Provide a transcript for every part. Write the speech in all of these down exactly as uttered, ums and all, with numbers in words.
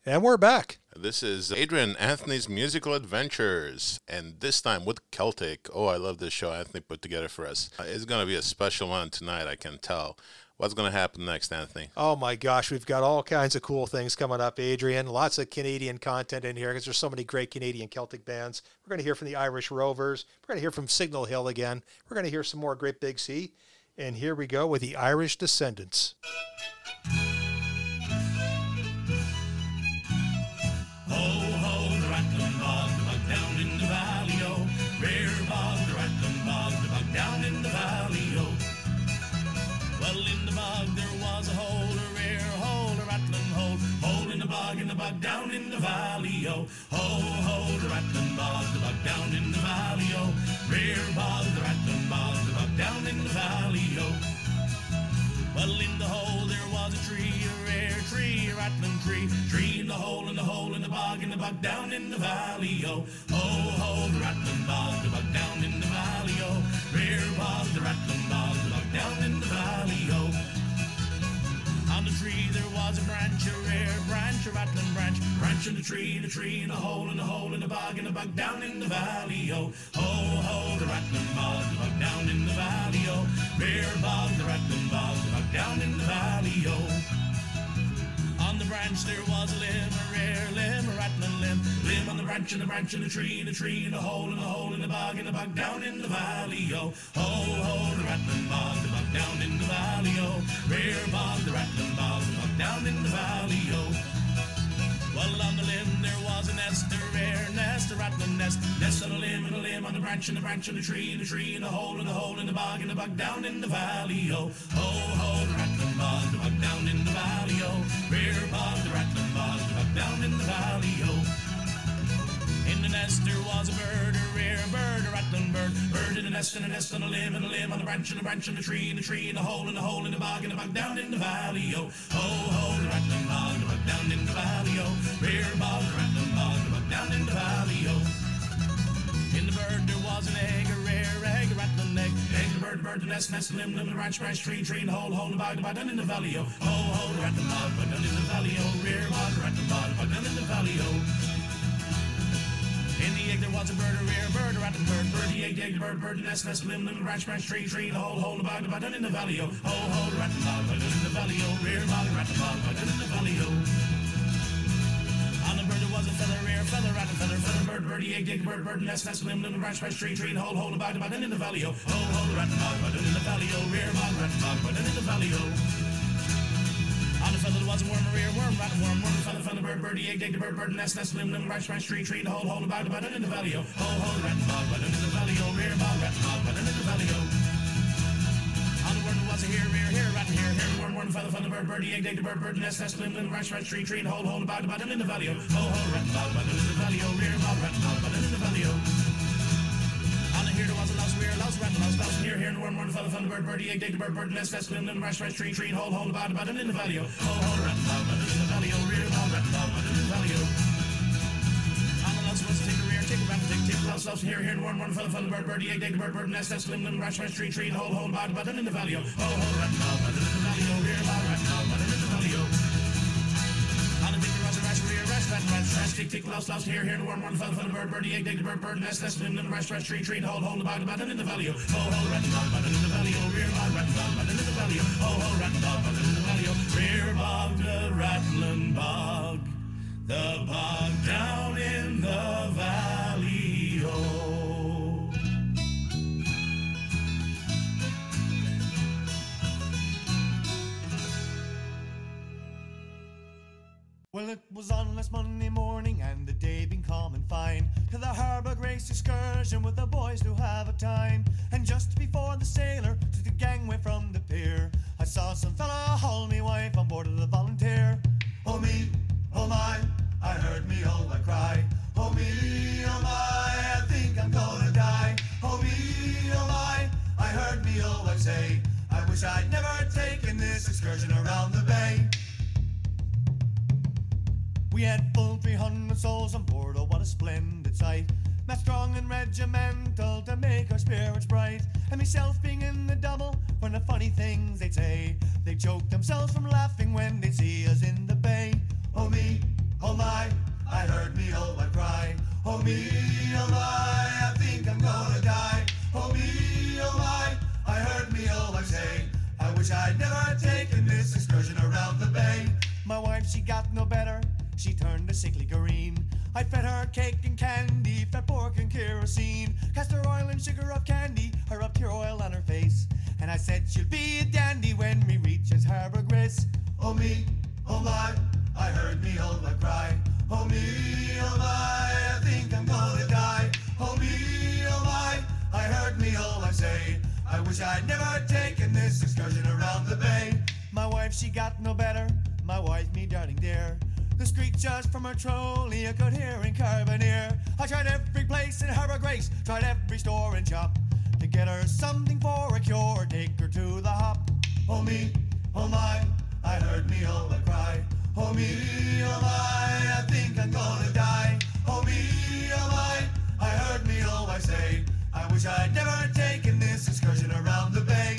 And we're back. This is Adrian Anthony's Musical Adventures, and this time with Celtic. Oh, I love this show Anthony put together for us. Uh, It's going to be a special one tonight, I can tell. What's going to happen next, Anthony? Oh my gosh, we've got all kinds of cool things coming up, Adrian. Lots of Canadian content in here because there's so many great Canadian Celtic bands. We're going to hear from the Irish Rovers. We're going to hear from Signal Hill again. We're going to hear some more Great Big Sea. And here we go with the Irish Descendants. Ho, ho, the rattling bog, the bog down in the valley, oh. Rare bog, the rattling bog, the bog down in the valley, oh. Well, in the bog there was a hole, a rare hole, a rattling hole. Hole in the bog, in the bog down in the valley, oh. Ho, ho, the rattling bog, the bog down in the valley, oh. Rare bog, the rattling bog, the bog down in the valley, oh. Well, in the hole there was a tree, a rare tree, a rattling tree. Tree in the hole, in the hole, in the bog, in the bog down in the valley, oh. Ho, ho, the rattling bog, the bog down in the valley, oh. Rare bog, the rattling bog, the bog down in the valley, oh. On the tree there was a branch, a rare branch, a rattling branch. Branch in the tree, in the tree, in the hole, in the hole, in the bog, in the bog down in the valley, oh. Ho, ho, the rattling bog, the bog down in the valley, oh. Rare bog, the rattling bog, the bog down in the valley, oh. On the branch there was a limb, a rare limb, a rattling limb. Limb on the branch, and the branch in the tree, in the tree, in the hole, in the hole, in the bog, in the bog down in the valley, oh. Ho, ho, the rattling bog, the bog down in the valley, oh. Rare bog, the rattling bog, the bog down in the valley, oh. Well, on the limb there was a nest, a rare nest, a rattling nest. Nest on a limb, and a limb on the branch, and the branch in the tree, in the tree, in the hole, in the hole, in the bog, in the bog down in the valley, oh. Ho, ho, the rattling bog, the bog down in the valley, oh. Rare bog, the rattling bog, the bog down in the valley, oh. In the nest there was a bird, a rare bird, a rattling bird. Bird in the nest, and a nest on a limb, and a limb on the branch, and a branch on the tree, in the tree, in the hole, in the hole, in the bog, in the bog down in the valley, oh. Ho, ho, the rattling bog, the bog down in the valley, oh. Rare bog, the rattling bog, the bog down in the valley, oh. In the bird there was an egg, a rare egg, a rattling egg. Egg, the bird, the bird, the nest, nest, limb, limb, the branch, branch, tree, tree, in the hole, hole, in the bog, the bog down in the valley, oh. Ho, ho, the rattling bog, the bog down in the valley, oh. Rare bog, the rattling bog, the bog down in the valley, oh. In the egg there was a bird, a rare bird, a rattling bird. Bird, the egg, the egg, the bird, bird, the nest, nest, limb, limb, branch, branch, tree, tree, the hole, hole, the bog, the bog down in the valley, oh. Ho, ho, the rattling bog, the bog down in the valley, oh. Rare bog, the rattling bog, the bog down in the valley, oh. On the bird there was a feather, rare feather, rattling feather, feather, bird, bird, the egg, the egg, the bird, bird, the nest, nest, limb, limb, branch, branch, tree, tree, the hole, hole, the bog, the bog down in the valley, oh. Ho, ho, the rattling bog, the bog down in the valley, oh. Rare bog, the rattling bog, the bog down in the valley, oh. On the feather there was a worm, a rare worm, rattling worm, worm, feather, feather, bird, bird, the egg, egg, the bird, bird, nest, nest, limb, limb, branch, branch, tree, tree, the hole, hole, the bog, the bog down in the valley, oh. Ho, ho, the rattling bog, the bog down in the valley, oh. Rare bog, rattling bog, the bog down in the valley, oh. On the worm there was a hare, rare, hare, rattling hare, hare, worm, worm, feather, feather, bird, bird, the egg, egg, the bird, bird, nest, nest, limb, limb, branch, branch, tree, tree, the hole, hole, the bog, the bog down in the valley, oh. Ho, ho, the rattling bog, the bog down in the valley, oh. Rare bog, rattling bog, the bog down in the valley, oh. On the here there was a louse, rare louse, rattle, louse, louse, here, here, and worm, worm, feather, feather, bird, bird, the egg, egg, the bird, bird, nest, nest, limb, limb, branch, branch, tree, tree, the hole, hole, the bog, the bog down in the valley, oh. Ho, ho, the rattling bog, the bog down in the valley, oh. Rare bog, rattling bog, the bog down in the valley, oh. On the louse was a take a rear, take a rattle, take, take, louse, louse, here, here, and worm, worm, feather, feather, bird, bird, the egg, egg, the bird, bird, nest, nest, limb, limb, branch, branch, tree, tree, the hole, hole, the bog, the bog down in the valley, oh. Ho, ho, the rattling bog, the bog down in the valley, oh. Rare bog, rattling bog, the bog down in the valley, oh. On the big rash, rash, rear, rash, rash, rash, rash, tick, tick, louse, louse, here, here, and worm, worm, feather, feather, bird, bird, the egg, egg, the bird, bird, nest, nest, limb, limb, branch, branch, tree, tree, the hole, hole, the bog, the bog down in the valley, oh. Ho, ho, the rattling bog, the bog down in the valley, oh. Rear bog, rattling bog, the bog down in the valley, oh. Ho, ho, the rattling bog, the bog down in the valley, oh. Rear bog, the rattling bog, the bog down in the valley, oh. Well, it was on last Monday morning, and the day been calm and fine, to the harbour grace excursion with the boys to have a time. And just before the sailor took the gangway from the pier, I saw some fella haul me wife on board of the Volunteer. Oh me, oh my, I heard me oh I cry. Oh me, oh my, I think I'm gonna die. Oh me, oh my, I heard me oh I say, I wish I'd never taken this excursion around the bay. We had full three hundred souls on board, oh what a splendid sight. Matt strong and regimental to make our spirits bright. And myself being in the double, from the funny things they'd say, they choked themselves from laughing when they'd see us in the bay. Oh me, oh my. heard me old wife cry. Oh me, oh my, I think I'm gonna die. Oh me, oh my, I heard me old wife say, I wish I'd never taken this excursion around the bay. My wife, she got no better, she turned a sickly green. I fed her cake and candy, fed pork and kerosene, castor oil and sugar of candy, I rubbed hair oil on her face, and I said she'll be a dandy when we reaches Harbour Grace. Oh me, oh my, I heard me old wife cry. Oh me, oh my, I think I'm gonna die. Oh me, oh my, I heard me old wife say, I wish I'd never taken this excursion around the bay. My wife, she got no better, my wife, me darling dear. The screeches from her trolley I could hear in Carbonear. I tried every place in Harbour Grace, tried every store and shop, to get her something for a cure, take her to the hop. Oh me, oh my, I heard me old wife cry. Oh me, oh my, I think I'm gonna die. Oh me, oh my, I heard me old wife say, I wish I'd never taken this excursion around the bay.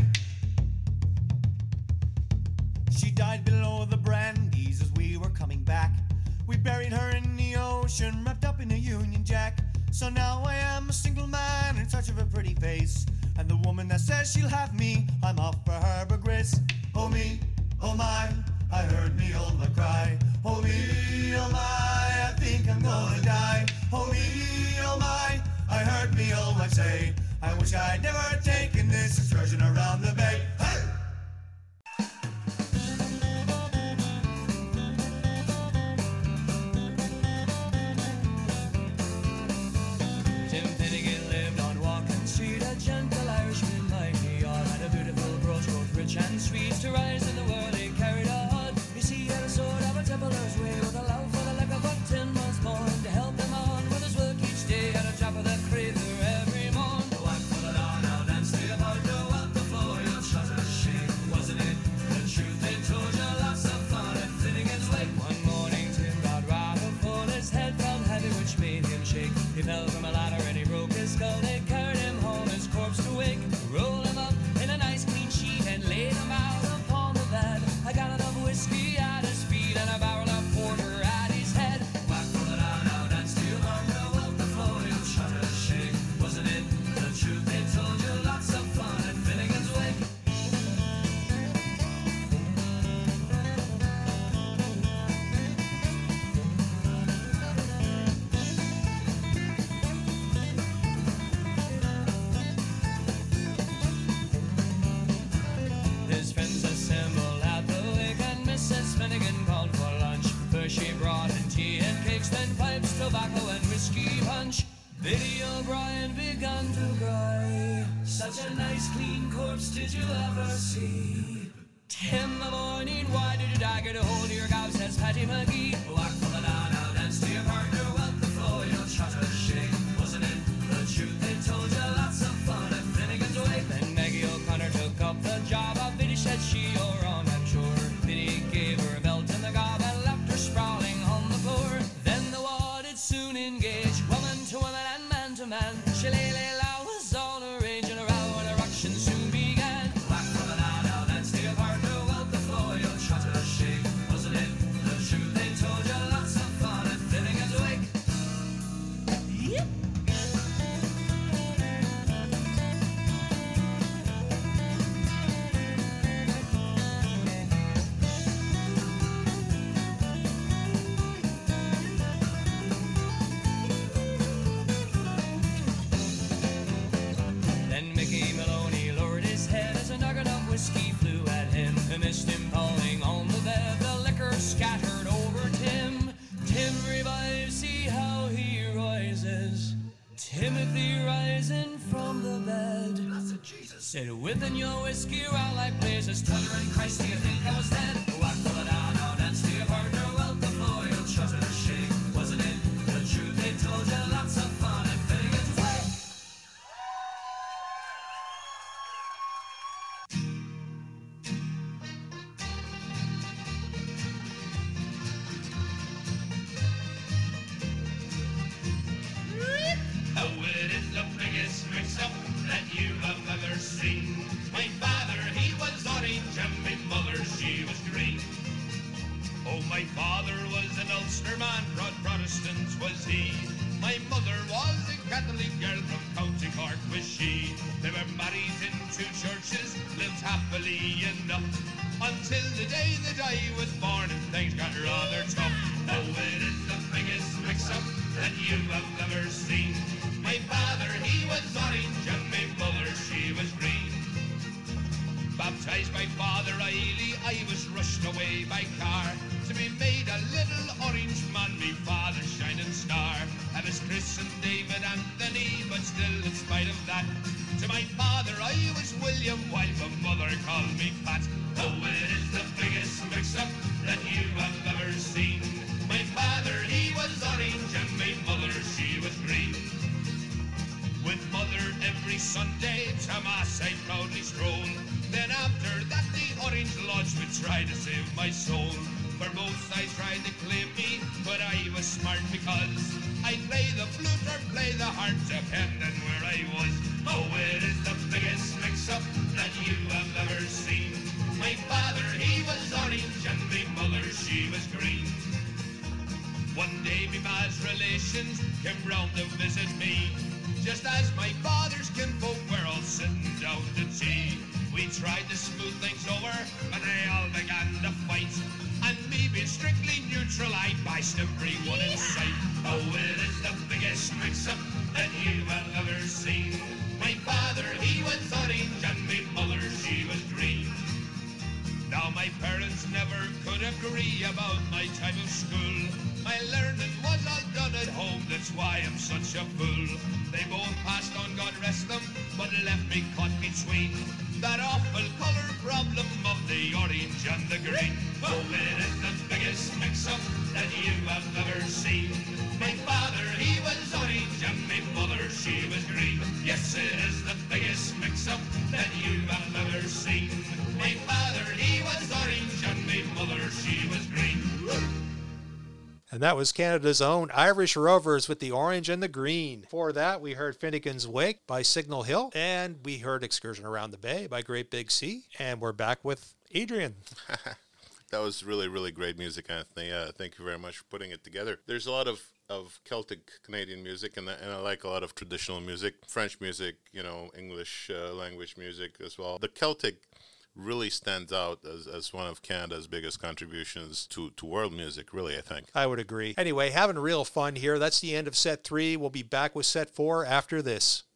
She died below the Brandies as we were coming back. We buried her in the ocean, wrapped up in a Union Jack. So now I am a single man in search of a pretty face, and the woman that says she'll have me, I'm off for Harbour Grace. Oh me, oh my, I heard me old wife cry. Oh me, oh my, I think I'm gonna die. Oh me, oh my, I heard me old wife say, I wish I'd never taken this excursion around the bay. Hey! Tim Finnegan lived on Walking Street, a gentle Irishman like he all had a beautiful brooch, both rich and sweet. To rise in the world he carried on. You see, he had a sort of a tippler's way, with a love for the liquor, but Tim was born to help him on with his work each day, at a drop of that craver every morn. Oh, I put it on, I'll dance to your heart, go up the floor, you'll shut a shake. Wasn't it the truth they told you? Lots of fun at Finnegan's Wake. One morning Tim got rather full, his head felt heavy, which made him shake. He fell from a ladder and he broke his skull. They carried him home, his corpse to wake, rolled him up in a nice clean sheet and laid him out upon the bed. I got enough whiskey at his feet and a barrel of porter at his head. Whack, pull it out, now dance to your heart, go up the floor, you'll shut a shake. Wasn't it the truth they told you? Lots of fun at Finnegan's Wake. His friends assembled at the wake, and Missus Finnegan called for lunch. First she brought in tea and cakes, then pipes, tobacco, and whiskey punch. Biddy O'Brien began to cry. Such a nice clean corpse did you ever see? Tim the morning, why did you dagger to hold your gout, says Paddy McGee. Walk for the down, I'll dance to your partner, well the floor, you'll shut a shake. Wasn't it the truth they told you? Lots of fun at Finnegan's Wake. Then Maggie O'Connor took up the job of Biddy, said she, oh wrong, I'm sure. Biddy gave her a belt in the gob and left her sprawling on the floor. Then the war did soon engage, woman to woman and man to man. Shillelagh Low was all arranged, and a row and a ruction soon began. Whack for the down, now dance to your partner, well the floor, you'll shut a shake. Wasn't it the truth they told you? Lots of fun at Finnegan's Wake. Yep. Then Mickey Maloney lowered his head as a nugget of whiskey flew at him. They missed him falling on the bed, the liquor scattered over Tim. Tim revives, see how he rises. Timothy rising from the bed. Said, whipping your whiskey around like blazes. Thundering Christ, do you think I was dead? Walk for the down, now dance to your partner, well the floor, you'll shut a shake. Wasn't it the truth they told you? Lots of fun at Finnegan's Wake. Oh, it is the biggest mix-up that you have ever seen. My father, he was orange, and my mother, she was green. Oh, my father was an Ulster man, broad, broad Protestant was he. My mother was a Catholic girl from County Cork was she. They were married in two churches, lived happily enough, until the day that I was born and things got rather tough. Oh, it is the biggest mix-up that you have ever seen. My father, he was orange, and my mother, she was green. Baptized by Father Riley, I was rushed away by car to be made a little orange man, me father's shining star. I was christened David Anthony, but still in spite of that, to my father I was William, while my mother called me Pat. Oh, it is the biggest mix-up that you have ever seen. My father, he was orange, and my mother, she was green. With mother every Sunday to Mass I proudly stroll. Then after that the Orange Lodge would try to save my soul. For both sides tried to claim me, but I was smart because I'd play the flute or play the harp, depending where I was. Oh, it is the biggest mix-up that you have ever seen. My father, he was orange, and my mother, she was green. One day me ma's relations came round to visit me, just as my father's kinfolk were all sitting down to tea. We tried to smooth things over, but they all began to fight. And me being strictly neutral, I bashed everyone in sight. Oh, it is the biggest mix-up that you have ever seen. My father, he was orange, and my mother, she was green. Now my parents never could agree about my time of school. My learning was all done at home, that's why I'm such a fool. They both passed on, God rest them, but left me caught between that awful colour problem of the orange and the green. Oh, it is the biggest mix-up that you have ever seen. My father, he was orange, and my mother, she was green. Yes, it is the biggest mix-up that you have ever seen. My father, he was orange, and my mother, she was green. And that was Canada's own Irish Rovers with the Orange and the Green. For that, we heard Finnegan's Wake by Signal Hill, and we heard Excursion Around the Bay by Great Big Sea. And we're back with Adrian. That was really, really great music, Anthony. Uh, thank you very much for putting it together. There's a lot of, of Celtic Canadian music, and, and I like a lot of traditional music, French music, you know, English uh, language music as well. The Celtic really stands out as, as one of Canada's biggest contributions to, to world music, really, I think. I would agree. Anyway, having real fun here. That's the end of set three. We'll be back with set four after this.